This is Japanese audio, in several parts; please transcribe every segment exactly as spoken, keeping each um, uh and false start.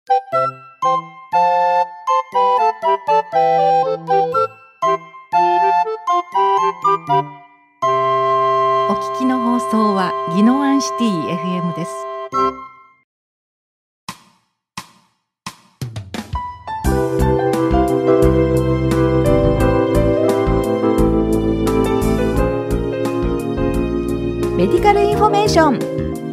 お聞きの放送は宜野湾シティ エフエム です。メディカルインフォメーション。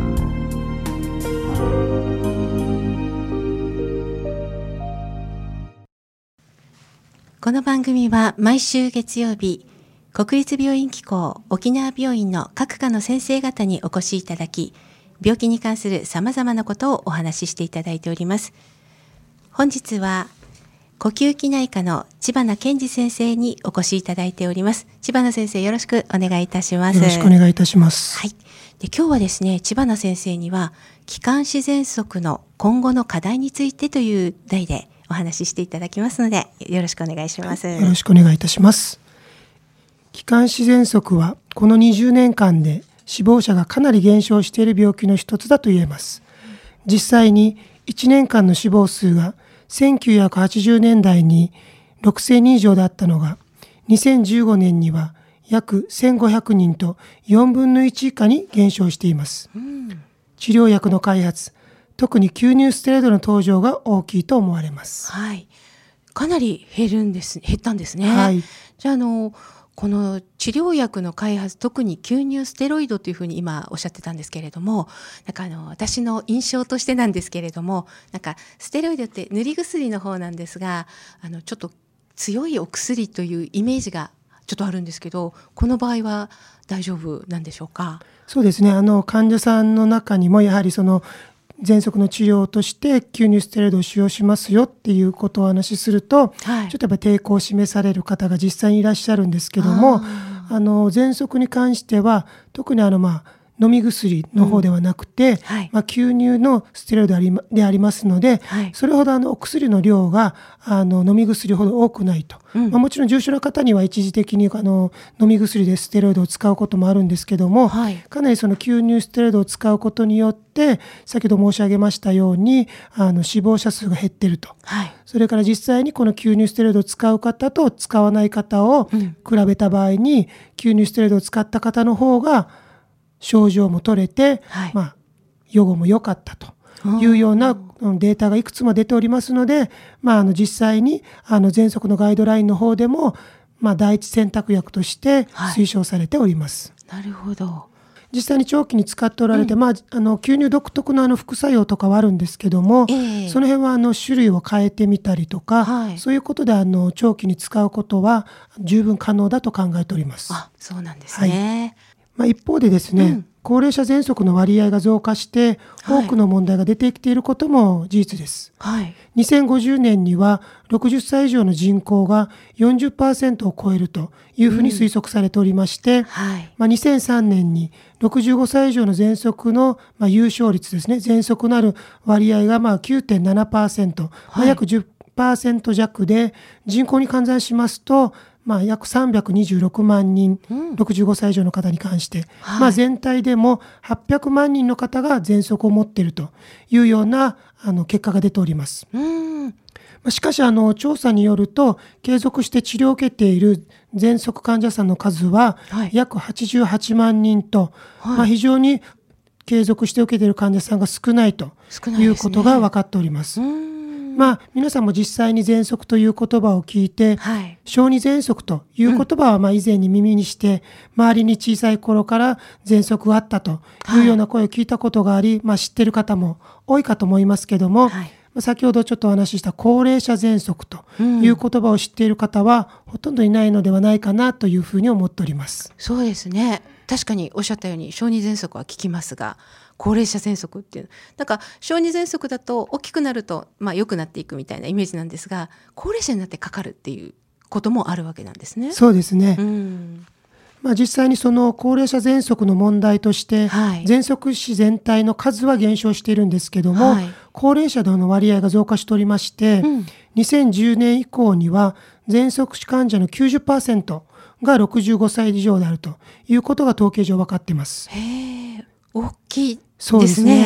この番組は毎週月曜日、国立病院機構沖縄病院の各科の先生方にお越しいただき、病気に関するさまざまなことをお話ししていただいております。本日は呼吸器内科の知花健二先生にお越しいただいております。知花先生、よろしくお願いいたします。 よろしくお願いいたします。 はい。で、今日はですね、知花先生には気管支喘息の今後の課題についてという題でお話ししていただきますので、よろしくお願いします。 よろしくお願いいたします。気管支喘息はこのにじゅうねんかんで死亡者がかなり減少している病気の一つだと言えます。実際にいちねんかんの死亡数がせんきゅうひゃくはちじゅうねんだいにろくせんにん以上だったのが、にせんじゅうごねんには約せんごひゃくにんとよんぶんのいち以下に減少しています。うん、治療薬の開発、特に吸入ステロイドの登場が大きいと思われます。 はい、かなり減るんです、減ったんですね。 はい、 じゃあ、あのこの治療薬の開発、特に吸入ステロイドというふうに今おっしゃってたんですけれども、なんかあの私の印象としてなんですけれども、なんかステロイドって塗り薬の方なんですが、あのちょっと強いお薬というイメージがちょっとあるんですけど、この場合は大丈夫なんでしょうか？ そうですね。あの患者さんの中にもやはりその喘息の治療として吸入ステロイドを使用しますよっていうことをお話しすると、はい、ちょっとやっぱり抵抗を示される方が実際にいらっしゃるんですけども、ああの喘息に関しては特にあのまあ飲み薬の方ではなくて、うんはい、まあ、吸入のステロイドであり、でありますので、はい、それほどあのお薬の量があの飲み薬ほど多くないと、うんまあ、もちろん重症な方には一時的にあの飲み薬でステロイドを使うこともあるんですけども、はい、かなりその吸入ステロイドを使うことによって先ほど申し上げましたようにあの死亡者数が減っていると、はい、それから実際にこの吸入ステロイドを使う方と使わない方を比べた場合に、うん、吸入ステロイドを使った方の方が症状も取れて、はいまあ、予後も良かったというようなデータがいくつも出ておりますので、まあ、あの実際にあの喘息のガイドラインの方でも、まあ、第一選択薬として推奨されております。 はい、なるほど。 実際に長期に使っておられて、うんまあ、あの吸入独特のあの副作用とかはあるんですけども、えー、その辺はあの種類を変えてみたりとか、はい、そういうことであの長期に使うことは十分可能だと考えております。 あ、そうなんですね。 はいまあ、一方でですね、うん、高齢者喘息の割合が増加して多くの問題が出てきていることも事実です。はい、にせんごじゅうねんにはろくじゅっさい以上の人口が よんじゅっパーセント を超えるというふうに推測されておりまして、うんはいまあ、にせんさんねんにろくじゅうごさい以上の喘息のまあ有症率ですね、喘息なる割合がまあ きゅうてんななパーセント、はいまあ、約 じゅっパーセント 弱で人口に換算しますとまあ、約さんびゃくにじゅうろくまんにん、うん、ろくじゅうごさい以上の方に関して、はいまあ、全体でもはっぴゃくまんにんの方が喘息を持っているというようなあの結果が出ております。うんしかしあの調査によると継続して治療を受けている喘息患者さんの数は約はちじゅうはちまんにんと、はいまあ、非常に継続して受けている患者さんが少ないということが分かっております。まあ、皆さんも実際に喘息という言葉を聞いて、はい、小児喘息という言葉はまあ以前に耳にして、うん、周りに小さい頃から喘息があったというような声を聞いたことがあり、はいまあ、知っている方も多いかと思いますけども、はい先ほどちょっとお話しした高齢者喘息という言葉を知っている方はほとんどいないのではないかなというふうに思っております。 そうですね。確かにおっしゃったように小児喘息は聞きますが、高齢者喘息っていうなんか小児喘息だと大きくなるとまあ良くなっていくみたいなイメージなんですが、高齢者になってかかるっていうこともあるわけなんですね。 そうですね。うんまあ、実際にその高齢者喘息の問題として、はい、喘息死全体の数は減少しているんですけども、はい、高齢者の割合が増加しておりまして、うん、にせんじゅうねん以降には喘息死患者の きゅうじゅっパーセント がろくじゅうごさい以上であるということが統計上分かっています。 へー、大きいですね。 そうですね。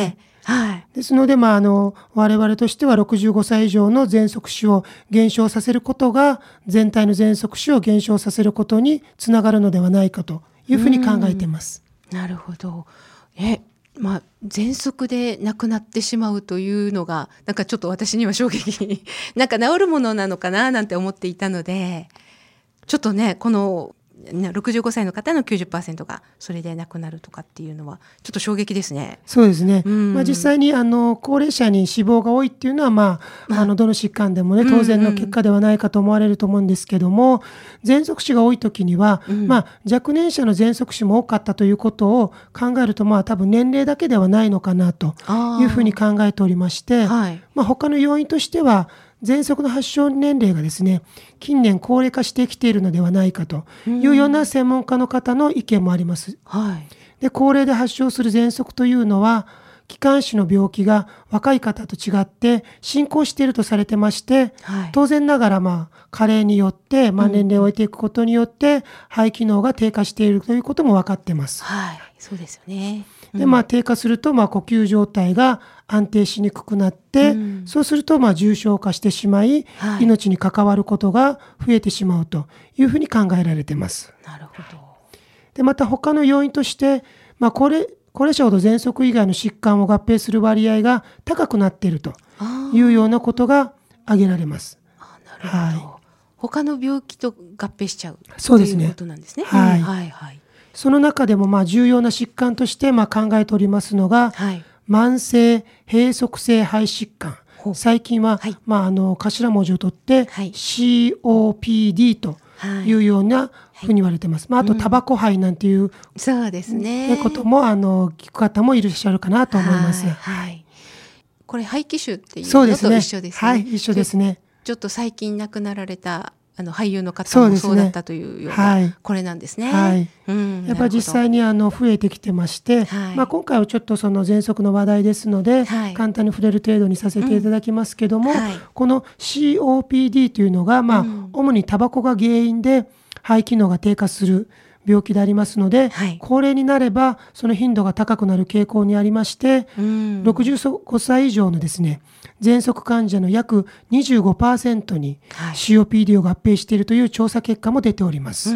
はい、 ですので、まあ、あの我々としてはろくじゅうごさい以上の喘息死を減少させることが全体の喘息死を減少させることにつながるのではないかというふうに考えています。 なるほど。えまあ、喘息で亡くなってしまうというのがなんかちょっと私には衝撃なんか治るものなのかななんて思っていたので、ちょっとねこのろくじゅうごさいの方の きゅうじゅっパーセント がそれで亡くなるとかっていうのはちょっと衝撃ですね。 そうですね、まあ、実際にあの高齢者に死亡が多いっていうのは、まあ、あのどの疾患でもね当然の結果ではないかと思われると思うんですけども、喘息死が多い時には、うんまあ、若年者の喘息死も多かったということを考えると、まあ、多分年齢だけではないのかなというふうに考えておりまして、はいまあ、他の要因としては喘息の発症年齢がですね近年高齢化してきているのではないかというような専門家の方の意見もあります、はい、で高齢で発症する喘息というのは気管支の病気が若い方と違って進行しているとされてまして、はい、当然ながらまあ加齢によって、まあ、年齢を置いていくことによって肺機能が低下しているということも分かっています、 はい、そうですよね。 でまあ、低下するとまあ呼吸状態が安定しにくくなって、うん、そうするとまあ重症化してしまい、はい、命に関わることが増えてしまうというふうに考えられています。 なるほど。 でまた他の要因として、まあ、高齢高齢者ほど喘息以外の疾患を合併する割合が高くなっているというようなことが挙げられます。 あなるほど、はい、他の病気と合併しちゃうそうですね。 ということなんですね。 はい、 うんはいはい、 その中でもまあ重要な疾患としてまあ考えておりますのが、はい、慢性閉塞性肺疾患、最近は、はいまあ、あの頭文字を取って、はい、シーオーピーディー というようなふうに言われてます、まあ、あとタバコ肺なんていう、うん、 そうですね、 こともあの聞く方もいらっしゃるかなと思います。 はいはい、これ肺気腫っていうのと一緒ですね。 はい、一緒ですね。 ちょっと最近亡くなられたあの俳優の方もそうだったというような、はい、これなんですね。はいうん、やっぱり実際にあの増えてきてまして、はいまあ、今回はちょっとその喘息の話題ですので、はい、簡単に触れる程度にさせていただきますけども、うんはい、この シーオーピーディー というのが、まあうん、主にタバコが原因で肺機能が低下する病気でありますので、はい、高齢になればその頻度が高くなる傾向にありまして、うん、ろくじゅうごさい以上のですね喘息患者の約 にじゅうごパーセント に シーオーピーディー を合併しているという調査結果も出ております。 うん、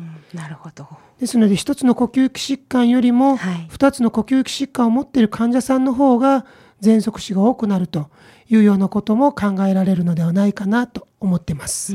なるほど。 ですので一つの呼吸器疾患よりも二つの呼吸器疾患を持っている患者さんの方が喘息死が多くなるというようなことも考えられるのではないかなと思っています。 うん、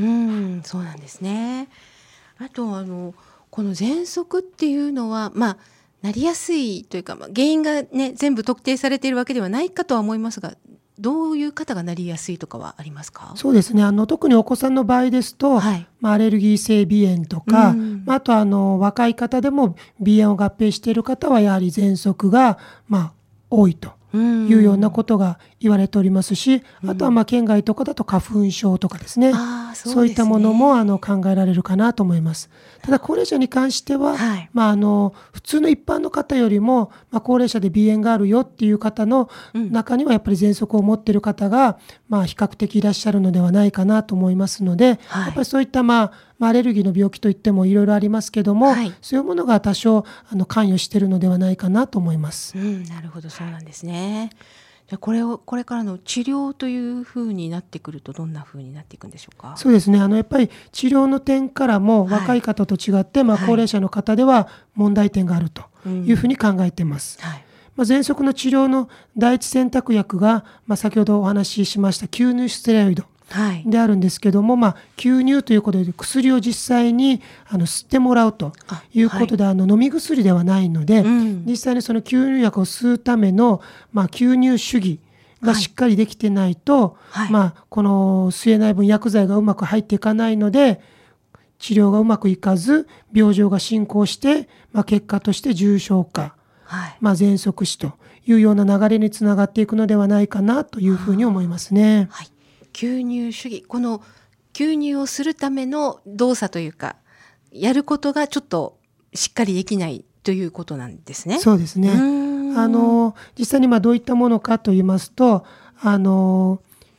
そうなんですね。あとあのこの喘息っていうのは、まあ、なりやすいというか、まあ、原因が、ね、全部特定されているわけではないかとは思いますが、どういう方がなりやすいとかはありますか？ そうですね、あの特にお子さんの場合ですと、はいまあ、アレルギー性鼻炎とか、うんまあ、あとあの若い方でも鼻炎を合併している方はやはり喘息が、まあ、多いというようなことが言われておりますし、うん、あとはまあ県外とかだと花粉症とかですね、あ、そうですね、そういったものもあの考えられるかなと思います。ただ高齢者に関しては、はいまあ、あの普通の一般の方よりも、まあ、高齢者で鼻炎があるよっていう方の中にはやっぱり喘息を持っている方が、まあ、比較的いらっしゃるのではないかなと思いますので、はい、やっぱりそういった、まあまあ、アレルギーの病気といってもいろいろありますけども、はい、そういうものが多少あの関与しているのではないかなと思います。 うん、なるほど、そうなんですね。じゃこれをこれからの治療というふうになってくるとどんなふうになっていくんでしょうか？ そうですね、あのやっぱり治療の点からも若い方と違って、はいまあ、高齢者の方では問題点があるというふうに考えています。はいはいまあ、喘息の治療の第一選択薬が、まあ、先ほどお話ししました吸入ステロイドであるんですけども、はいまあ、吸入ということで薬を実際にあの吸ってもらうということで、はい、あの飲み薬ではないので、うん、実際にその吸入薬を吸うための、まあ、吸入主義がしっかりできてないと、はいまあ、この吸えない分薬剤がうまく入っていかないので治療がうまくいかず病状が進行して、まあ、結果として重症化、はいまあ、喘息死というような流れにつながっていくのではないかなというふうに思いますね。 はい、吸入主義、この吸入をするための動作というかやることがちょっとしっかりできないということなんですね。 そうですね。あの実際にまあどういったものかと言いますと、あの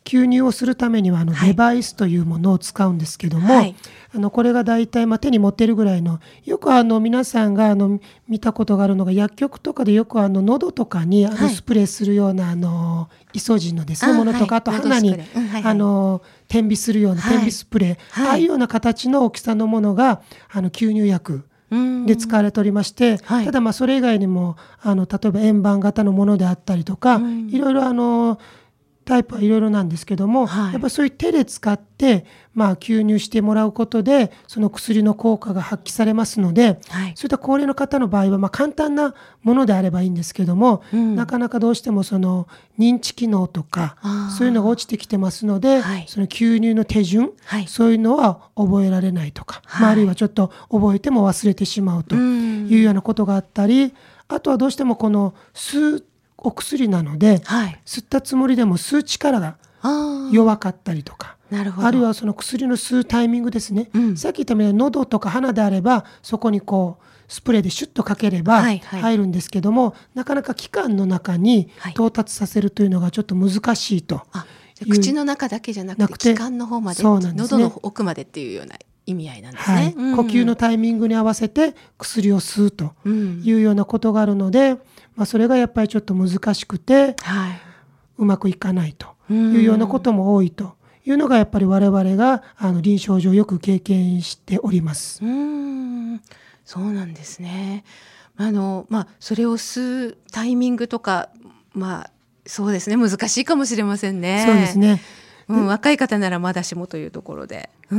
吸入をするためにはあのデバイスというものを使うんですけども、はい、あのこれがだいたいまあ手に持ってるぐらいの、よくあの皆さんがあの見たことがあるのが、薬局とかでよくあの喉とかにあのスプレーするようなあのイソジンのですね、ものとか、あと鼻にあの点鼻するような点鼻スプレー、ああいうような形の大きさのものがあの吸入薬で使われておりまして、はい、ただまあそれ以外にもあの例えば円盤型のものであったりとか、いろいろあのタイプはいろいろなんですけども、はい、やっぱりそういう手で使って、まあ、吸入してもらうことでその薬の効果が発揮されますので、はい、そういった高齢の方の場合は、まあ、簡単なものであればいいんですけども、うん、なかなかどうしてもその認知機能とかそういうのが落ちてきてますので、はい、その吸入の手順、はい、そういうのは覚えられないとか、はい、まあ、あるいはちょっと覚えても忘れてしまうというようなことがあったり、あとはどうしてもこの吸うお薬なので、はい、吸ったつもりでも吸う力が弱かったりとか、 あ, あるいはその薬の吸うタイミングですね、うん、さっき言ったように喉とか鼻であればそこにこうスプレーでシュッとかければ入るんですけども、はいはい、なかなか気管の中に到達させるというのがちょっと難しいと、 はい、口の中だけじゃなくて気管の方まで、そうなんですね、喉の奥までっていうような意味合いなんですね、はい、うん、呼吸のタイミングに合わせて薬を吸うというようなことがあるので、まあ、それがやっぱりちょっと難しくて、はい、うまくいかないというようなことも多いというのがやっぱり我々があの臨床上よく経験しております。 うーん、そうなんですね。あの、まあ、それを吸うタイミングとか、まあ、そうですね、難しいかもしれませんね。 そうですね、 うん、若い方ならまだしもというところで、うん、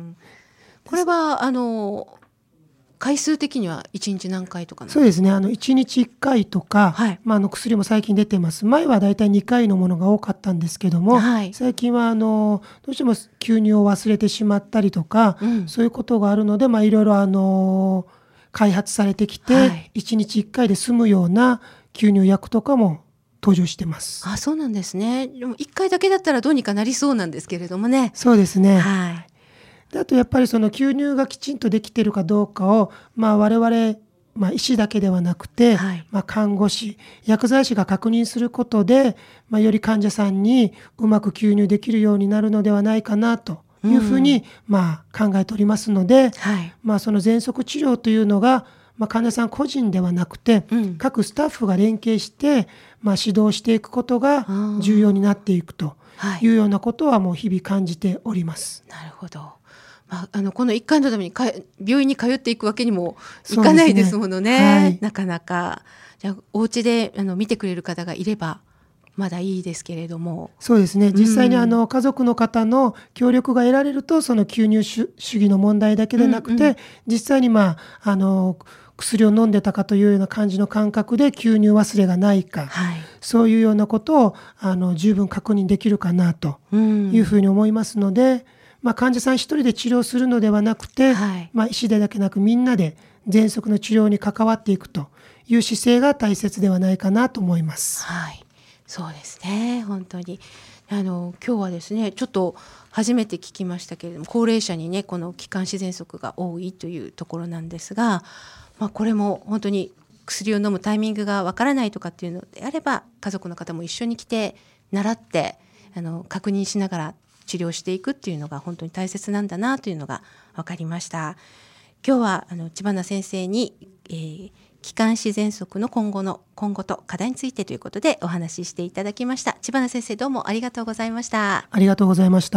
これはあの回数的にはいちにち何回とかなんですか？ そうですね、あのいちにちいっかいとか、はい、まあ、あの薬も最近出てます。前はだいたいにかいのものが多かったんですけども、はい、最近はあのどうしても吸入を忘れてしまったりとか、うん、そういうことがあるので、まあ、いろいろあの開発されてきて、はい、いちにちいっかいで済むような吸入薬とかも登場してます。 あ、そうなんですね。でもいっかいだけだったらどうにかなりそうなんですけれどもね。 そうですね、はい、であとやっぱりその吸入がきちんとできているかどうかを、まあ、我々、まあ、医師だけではなくて、はい、まあ、看護師、薬剤師が確認することで、まあ、より患者さんにうまく吸入できるようになるのではないかなというふうに、うん、まあ、考えておりますので、はい、まあ、その喘息治療というのが、まあ、患者さん個人ではなくて、うん、各スタッフが連携して、まあ、指導していくことが重要になっていくというようなことはもう日々感じております。 なるほど。まあ、あのこのいっかいのためにか病院に通っていくわけにもいかないですもの ね, ね、はい、なかなか。じゃあお家であの見てくれる方がいればまだいいですけれども。 そうですね、実際にあの家族の方の協力が得られると、その吸入主義の問題だけでなくて、うんうん、実際に、まあ、あの薬を飲んでたかというような感じの感覚で吸入忘れがないか、はい、そういうようなことをあの十分確認できるかなというふうに思いますので、まあ、患者さん一人で治療するのではなくて、はい、まあ、医師でだけなくみんなで喘息の治療に関わっていくという姿勢が大切ではないかなと思います。 はい、そうですね、本当にあの今日はですね、ちょっと初めて聞きましたけれども、高齢者にねこの気管支喘息が多いというところなんですが、まあ、これも本当に薬を飲むタイミングがわからないとかっていうのであれば、家族の方も一緒に来て習ってあの確認しながら治療していくっていうのが本当に大切なんだなというのが分かりました。今日はあの知花先生に、えー、気管支喘息の今後の今後と課題についてということでお話ししていただきました。知花先生、どうもありがとうございました。 ありがとうございました。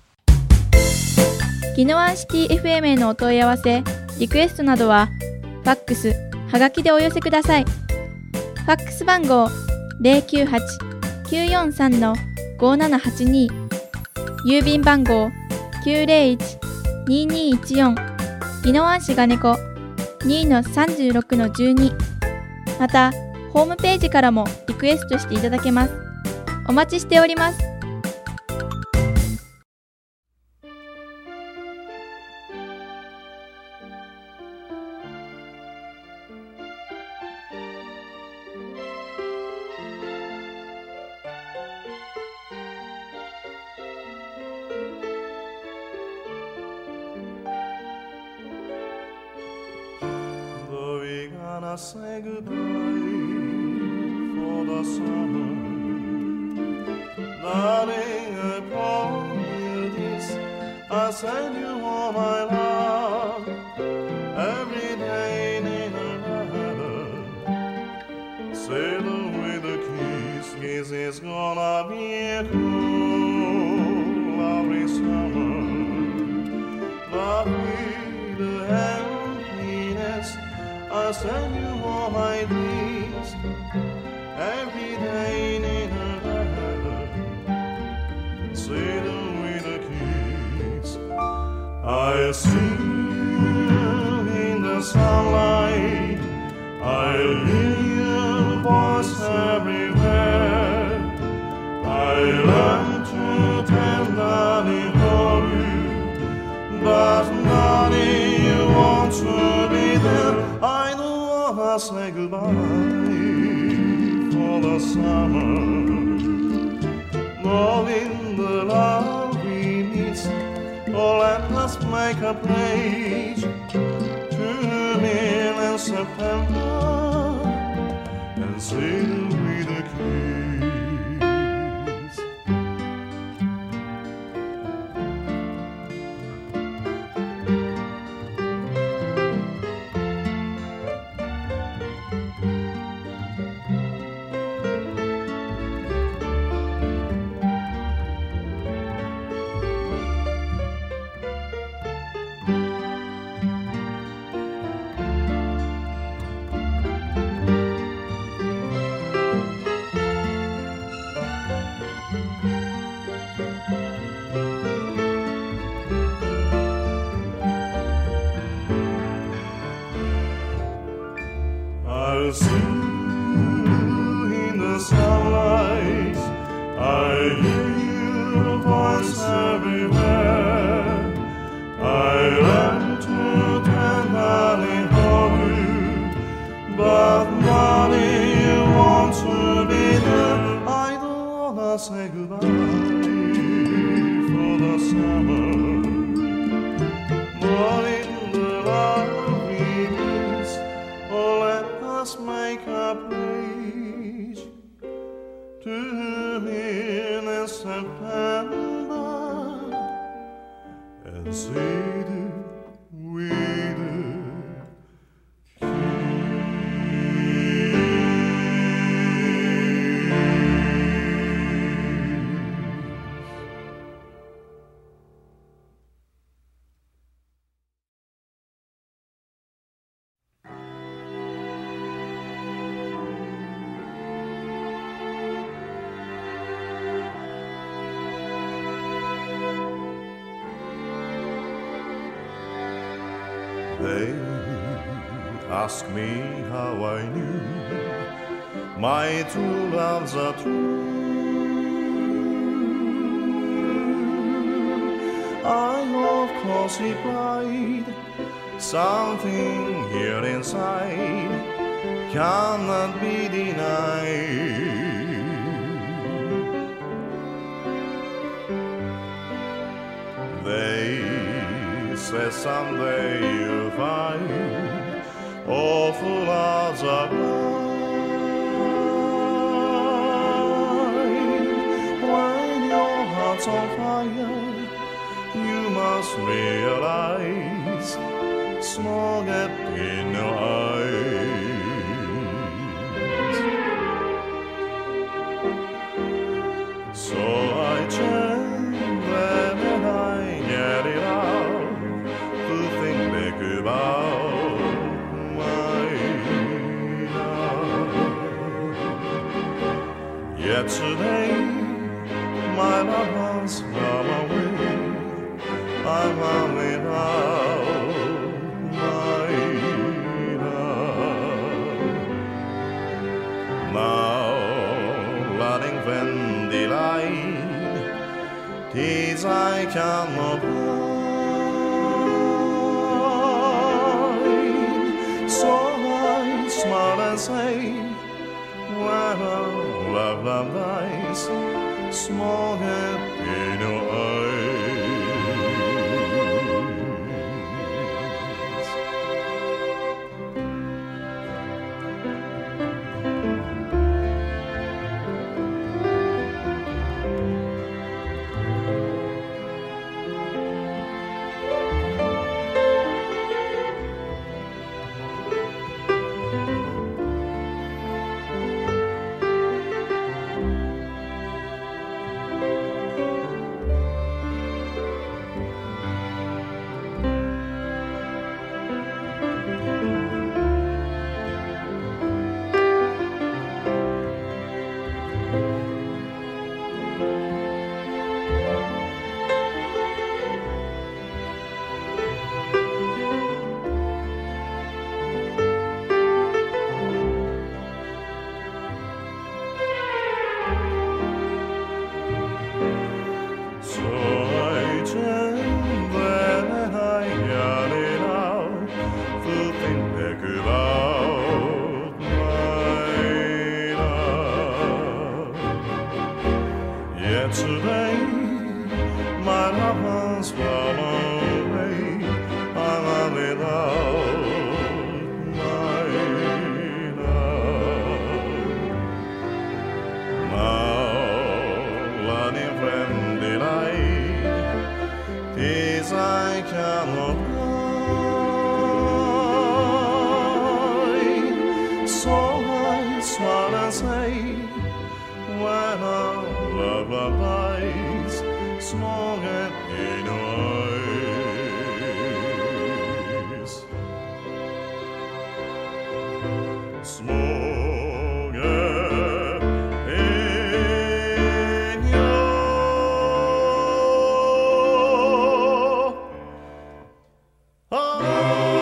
ギノワンシティ エフエム へのお問い合わせ、リクエストなどはファックス、はがきでお寄せください。ファックス番号 ゼロきゅうはち きゅうよんさん ごななはちに、郵便番号 きゅうゼロいち ににいちよん 宜野湾市金子 にのさんじゅうろくのじゅうに。 またホームページからもリクエストしていただけます。お待ちしております。 Say goodbye for the summer, darling. send you all my love every day in a letter. Sail away the kiss, kiss is gonna be a cool, lovely summer. Love me the happiness, I send you all my dreams every day in a letter. Sail away the kiss, I see you in the sunlight, I hear your voice everywhere. I learn to tenderly hold you, but darling, you want to be there. I don't wanna say goodbye for the summer. Knowing the love we miss, oh, let us make a pledge to meet in September and sail with a kiss. I'll see you in the sunlight, I hear your voice everywhere. I learn to tenderly hold you, but darling, you want to be there. I don't wanna say goodbye for the summer. Knowing the love we miss, oh, let us make a pledge to meet in September and say with a They ask me how I knew my true loves are true. I of course replied, something here inside cannot be denied. They say someday you'll find awful loves are blind. When your heart's on fire, you must realize smoke in your eyes. So I chant that and I get it out to think back about my love. Yet today my loved ones gone away. I'm only out my love. Now letting when delight, tears I cannot hide. So I smile and say, when our love, love dies, small head in your eyes. away, my love has gone away. I'm without my love. Now, learning from delight, 'tis I cannot hide. So I smile and say, when our love abides, small and in eyes. Small and in your eyes.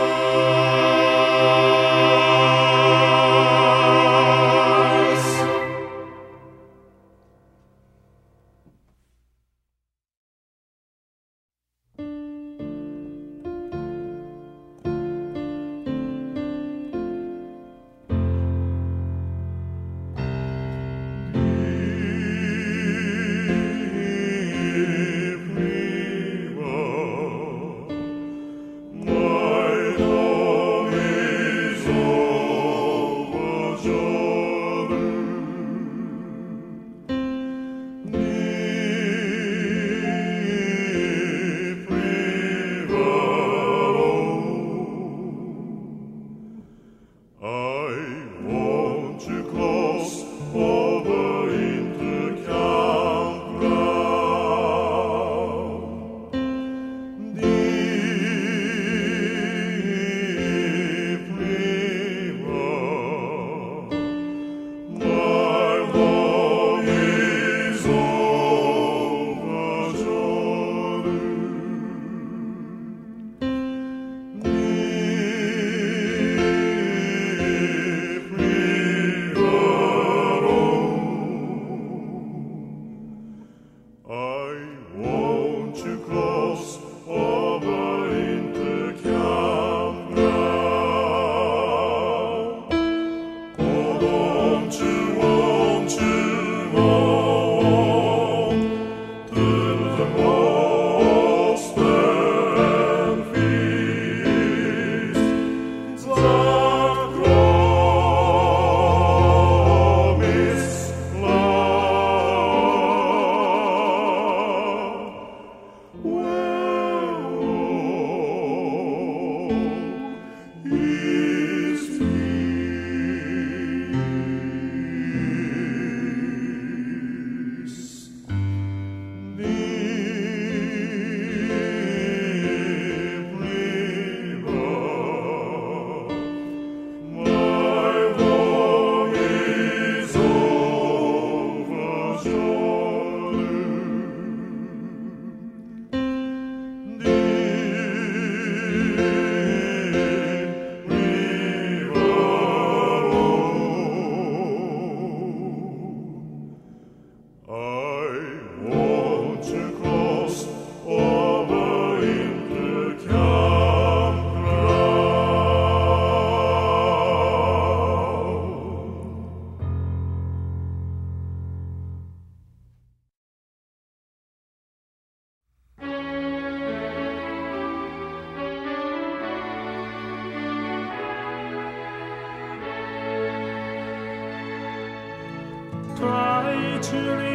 Try to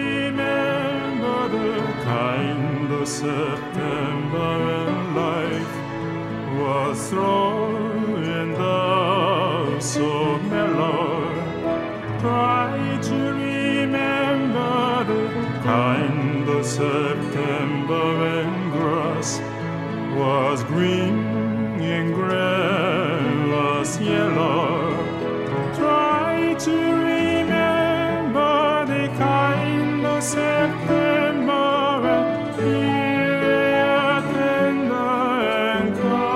remember the kind of September when life was throwing down so mellow. Try to remember the kind of September when grass was green and grass was yellow. Try to remember the kind of September when here tender and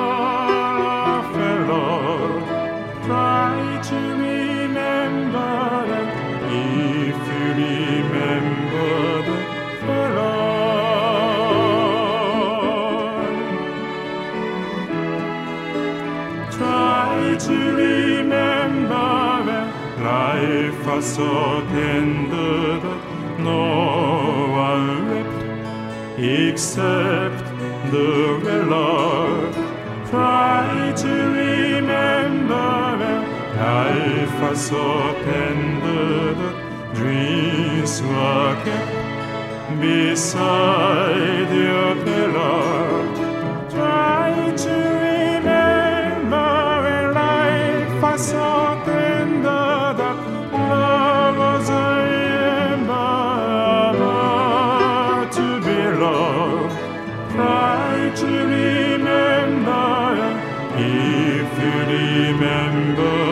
colorful. Try to remember them if you remember the fellow. Try to remember when life was so tender that no one wept except the love. Try to remember when life was so tender, the dreams were kept beside your pillow. Try to remember when life was so tender, that love was a ember to be loved. Try to remember if you remember.